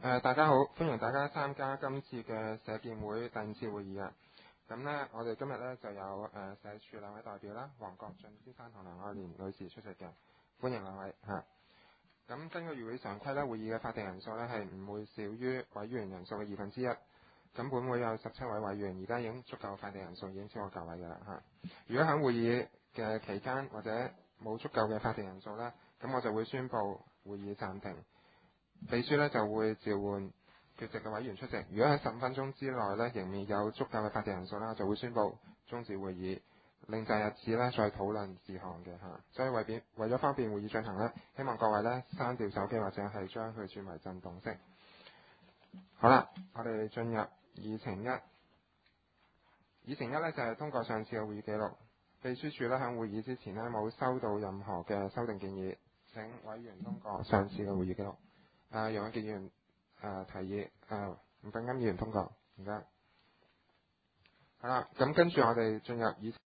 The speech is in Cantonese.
大家好，歡迎大家參加今次嘅社建會第5次會議啊。咁呢，我哋今日呢就有社署兩位代表啦，黃國俊先生同梁愛蓮女士出席嘅，歡迎兩位嚇。咁根據議會常規呢，會議嘅法定人數呢係唔會少於委員人數嘅1/2。咁本會有17位委員，而家已經足夠法定人數，已經超過9位嘅啦嚇。如果喺會議嘅期間或者冇足夠嘅法定人數呢，咁我就會宣布會議暫停。秘書呢就會召喚缺席嘅委員出席。如果喺15分鐘之內呢，仍未有足夠嘅法定人數啦，就會宣布終止會議，另擇日子呢再討論事項嘅嚇。所以為咗方便會議進行呢，希望各位呢刪掉手機或者係將佢轉為震動式。好啦，我哋進入議程一。議程一呢就係通過上次嘅會議記錄。秘書處呢喺會議之前呢冇收到任何嘅修訂建議，請委員通過上次嘅會議記錄。楊永傑議員提議吳炳鑫議員通過，而家好啦，咁跟住我哋進入議程。